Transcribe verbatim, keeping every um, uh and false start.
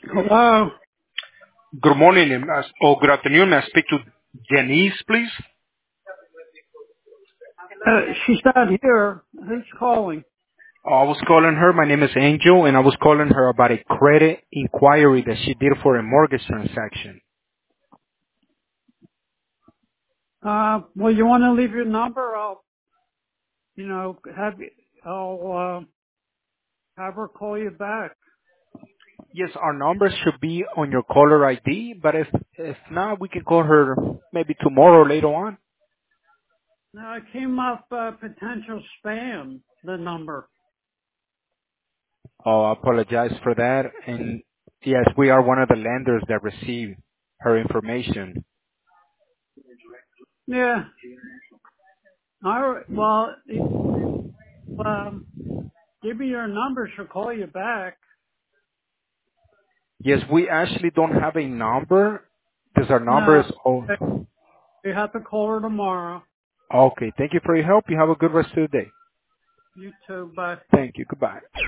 Hello. Good morning, um, uh, or good afternoon. May I speak to Janice, please? Uh, she's not here. Who's calling? Uh, I was calling her. My name is Angel, and I was calling her about a credit inquiry that she did for a mortgage transaction. Uh, well, you want to leave your number? I'll, you know, have I'll uh, have her call you back. Yes, our number should be on your caller I D, but if if not, we can call her maybe tomorrow or later on. Now, it came up uh, potential spam. The number. Oh, I apologize for that. And yes, we are one of the lenders that receive her information. Yeah. All right. Well, it, um, give me your number. She'll call you back. Yes, we actually don't have a number because our number No, is. Oh, you have to call her tomorrow. okay. Thank you for your help. You have a good rest of the day. You too. Bye. Thank you. Goodbye.